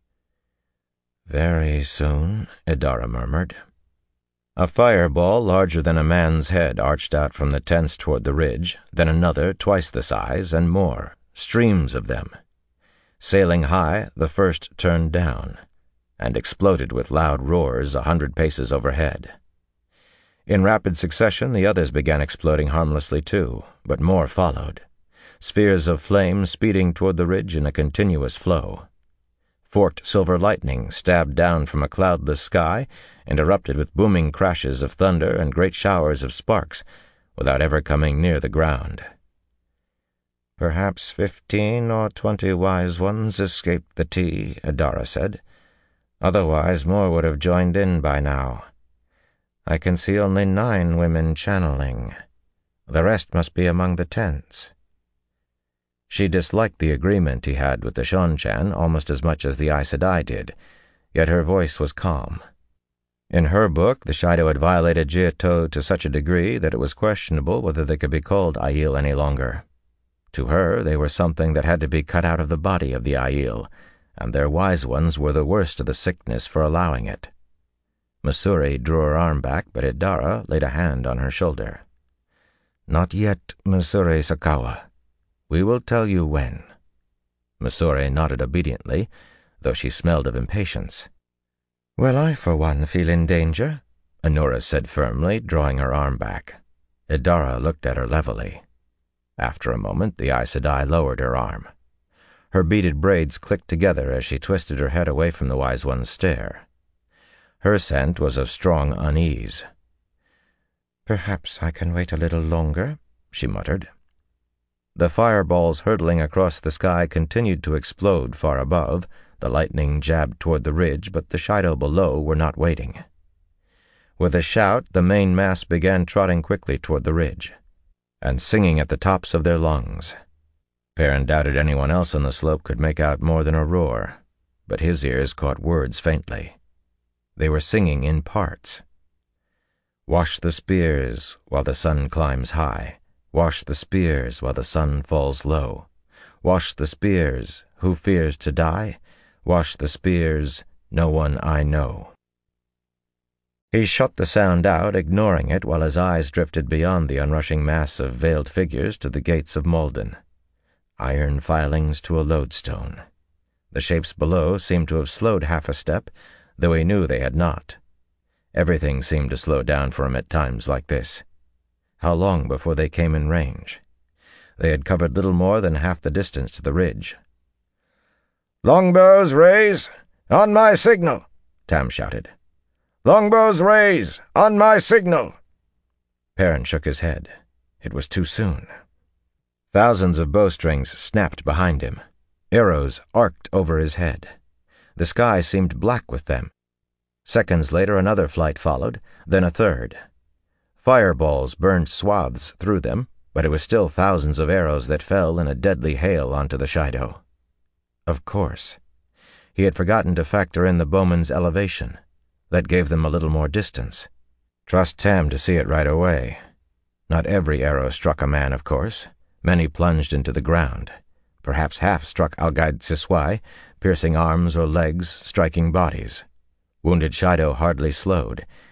"Very soon," Idara murmured. A fireball larger than a man's head arched out from the tents toward the ridge, then another twice the size, and more, streams of them. Sailing high, the first turned down, and exploded with loud roars 100 paces overhead. In rapid succession, the others began exploding harmlessly too, but more followed, spheres of flame speeding toward the ridge in a continuous flow. Forked silver lightning stabbed down from a cloudless sky and erupted with booming crashes of thunder and great showers of sparks, without ever coming near the ground. "Perhaps 15 or 20 wise ones escaped the tea," Idara said. "Otherwise more would have joined in by now. I can see only 9 women channeling. The rest must be among the tents." She disliked the agreement he had with the Shonchan almost as much as the Aes Sedai did, yet her voice was calm. In her book, the Shaido had violated Jiatou to such a degree that it was questionable whether they could be called Aiel any longer. To her, they were something that had to be cut out of the body of the Aiel, and their wise ones were the worst of the sickness for allowing it. Masuri drew her arm back, but Idara laid a hand on her shoulder. "Not yet, Masuri Sakawa. We will tell you when." Masuri nodded obediently, though she smelled of impatience. "Well, I, for one, feel in danger," Anura said firmly, drawing her arm back. Idara looked at her levelly. After a moment, the Aes Sedai lowered her arm. Her beaded braids clicked together as she twisted her head away from the Wise One's stare. Her scent was of strong unease. "Perhaps I can wait a little longer," she muttered. The fireballs hurtling across the sky continued to explode far above. The lightning jabbed toward the ridge, but the Shaido below were not waiting. With a shout, the main mass began trotting quickly toward the ridge, and singing at the tops of their lungs. Perrin doubted anyone else on the slope could make out more than a roar, but his ears caught words faintly. They were singing in parts. "Wash the spears while the sun climbs high. Wash the spears while the sun falls low. Wash the spears, who fears to die? Wash the spears, no one I know." He shut the sound out, ignoring it, while his eyes drifted beyond the onrushing mass of veiled figures to the gates of Malden. Iron filings to a lodestone. The shapes below seemed to have slowed half a step, though he knew they had not. Everything seemed to slow down for him at times like this. How long before they came in range? They had covered little more than half the distance to the ridge. "Longbows, raise! On my signal!" Tam shouted. "Longbows, raise! On my signal!" Perrin shook his head. It was too soon. Thousands of bowstrings snapped behind him. Arrows arced over his head. The sky seemed black with them. Seconds later another flight followed, then a third. Fireballs burned swaths through them, but it was still thousands of arrows that fell in a deadly hail onto the Shaido. Of course. He had forgotten to factor in the bowmen's elevation. That gave them a little more distance. Trust Tam to see it right away. Not every arrow struck a man, of course. Many plunged into the ground. Perhaps half struck Algaid Siswai, piercing arms or legs, striking bodies. Wounded Shaido hardly slowed,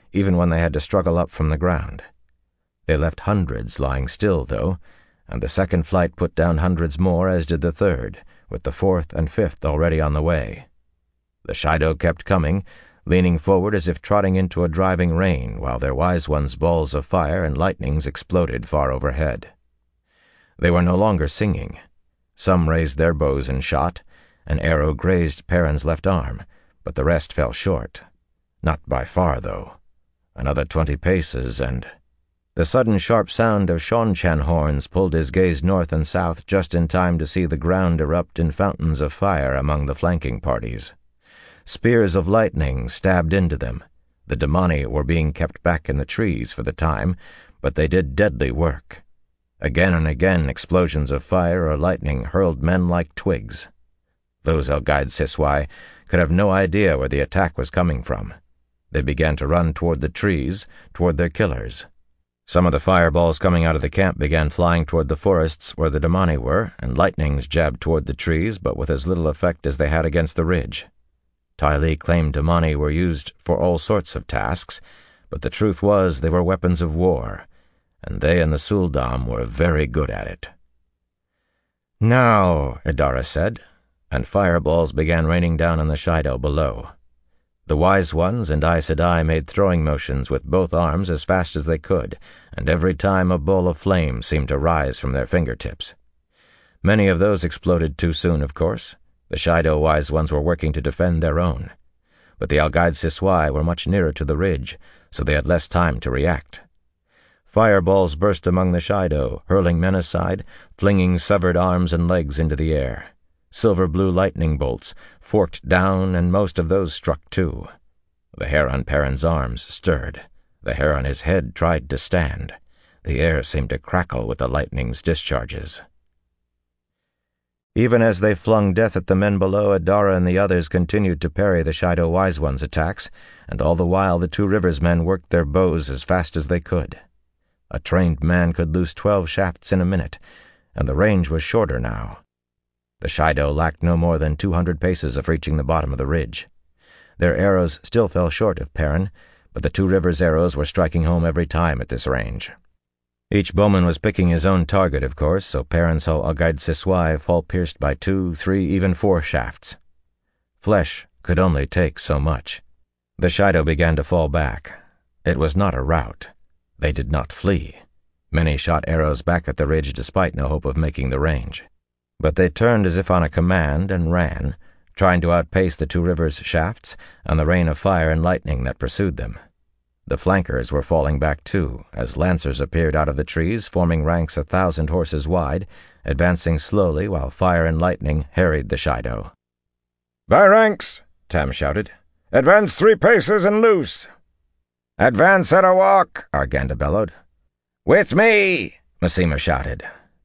even when they had to struggle up from the ground. They left hundreds lying still, though, and the second flight put down hundreds more, as did the third, with the fourth and fifth already on the way. The Shaido kept coming, leaning forward as if trotting into a driving rain, while their Wise Ones' balls of fire and lightnings exploded far overhead. They were no longer singing. Some raised their bows and shot. An arrow grazed Perrin's left arm, but the rest fell short. Not by far, though. Another 20 paces, and the sudden sharp sound of Seanchan horns pulled his gaze north and south just in time to see the ground erupt in fountains of fire among the flanking parties. Spears of lightning stabbed into them. The Damani were being kept back in the trees for the time, but they did deadly work. Again and again explosions of fire or lightning hurled men like twigs. Those Algaid Siswai could have no idea where the attack was coming from. They began to run toward the trees, toward their killers. Some of the fireballs coming out of the camp began flying toward the forests where the Damani were, and lightnings jabbed toward the trees, but with as little effect as they had against the ridge. Ty Lee claimed Damani were used for all sorts of tasks, but the truth was they were weapons of war, and they and the Suldam were very good at it. "Now," Idara said, and fireballs began raining down on the Shaido below. The Wise Ones and Aes Sedai made throwing motions with both arms as fast as they could, and every time a ball of flame seemed to rise from their fingertips. Many of those exploded too soon, of course. The Shaido Wise Ones were working to defend their own. But the Algaid Siswai were much nearer to the ridge, so they had less time to react. Fireballs burst among the Shaido, hurling men aside, flinging severed arms and legs into the air. Silver-blue lightning bolts forked down, and most of those struck too. The hair on Perrin's arms stirred. The hair on his head tried to stand. The air seemed to crackle with the lightning's discharges. Even as they flung death at the men below, Idara and the others continued to parry the Shaido Wise Ones' attacks, and all the while the Two Rivers men worked their bows as fast as they could. A trained man could loose 12 shafts in a minute, and the range was shorter now. The Shaido lacked no more than 200 paces of reaching the bottom of the ridge. Their arrows still fell short of Perrin, but the Two Rivers arrows were striking home every time at this range. Each bowman was picking his own target, of course, so Perrin saw Algaid Siswai fall pierced by 2, 3, even 4 shafts. Flesh could only take so much. The Shaido began to fall back. It was not a rout. They did not flee. Many shot arrows back at the ridge despite no hope of making the range. But they turned as if on a command and ran, trying to outpace the Two Rivers shafts and the rain of fire and lightning that pursued them. The flankers were falling back too, as lancers appeared out of the trees, forming ranks 1,000 horses wide, advancing slowly while fire and lightning harried the Shaido. "By ranks!" Tam shouted. "Advance 3 paces and loose!" "Advance at a walk!" Arganda bellowed. "With me!" Massima shouted.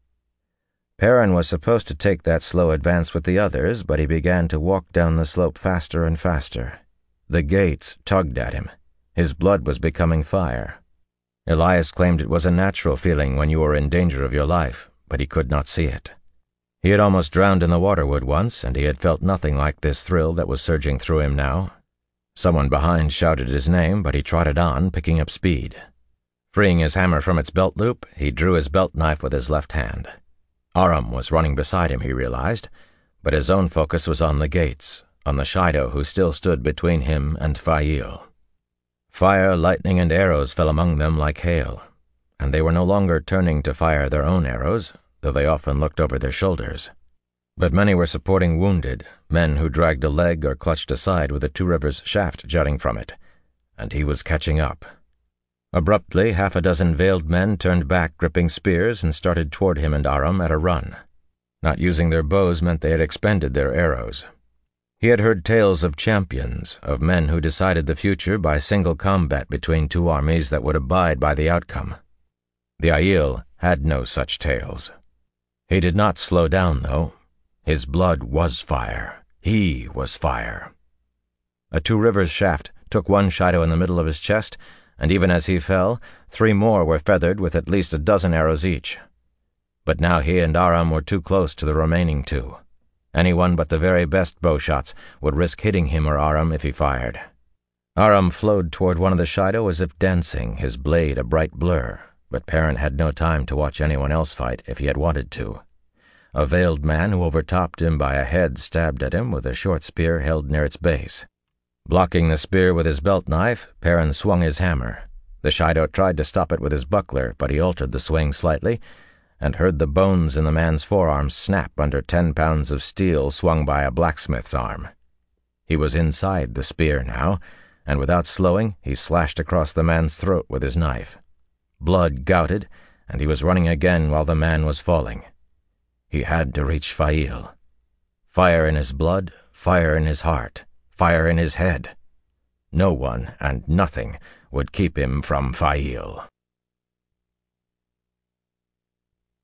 Perrin was supposed to take that slow advance with the others, but he began to walk down the slope faster and faster. The gates tugged at him. His blood was becoming fire. Elias claimed it was a natural feeling when you were in danger of your life, but he could not see it. He had almost drowned in the waterwood once, and he had felt nothing like this thrill that was surging through him now. Someone behind shouted his name, but he trotted on, picking up speed. Freeing his hammer from its belt loop, he drew his belt knife with his left hand. Aram was running beside him, he realized, but his own focus was on the gates, on the Shaido who still stood between him and Fail. Fire, lightning, and arrows fell among them like hail, and they were no longer turning to fire their own arrows, though they often looked over their shoulders. But many were supporting wounded, men who dragged a leg or clutched a side with a Two Rivers shaft jutting from it, and he was catching up. Abruptly, 6 veiled men turned back, gripping spears, and started toward him and Aram at a run. Not using their bows meant they had expended their arrows. He had heard tales of champions, of men who decided the future by single combat between 2 armies that would abide by the outcome. The Aiel had no such tales. He did not slow down, though. His blood was fire. He was fire. A Two Rivers shaft took one Shaido in the middle of his chest, and even as he fell, 3 more were feathered with at least 12 arrows each. But now he and Aram were too close to the remaining 2. Anyone but the very best bowshots would risk hitting him or Aram if he fired. Aram flowed toward one of the Shido as if dancing, his blade a bright blur, but Perrin had no time to watch anyone else fight if he had wanted to. A veiled man who overtopped him by a head stabbed at him with a short spear held near its base. Blocking the spear with his belt knife, Perrin swung his hammer. The Shido tried to stop it with his buckler, but he altered the swing slightly, and heard the bones in the man's forearm snap under 10 pounds of steel swung by a blacksmith's arm. He was inside the spear now, and without slowing, he slashed across the man's throat with his knife. Blood gouted, and he was running again while the man was falling. He had to reach Faile. Fire in his blood, fire in his heart, fire in his head. No one and nothing would keep him from Faile.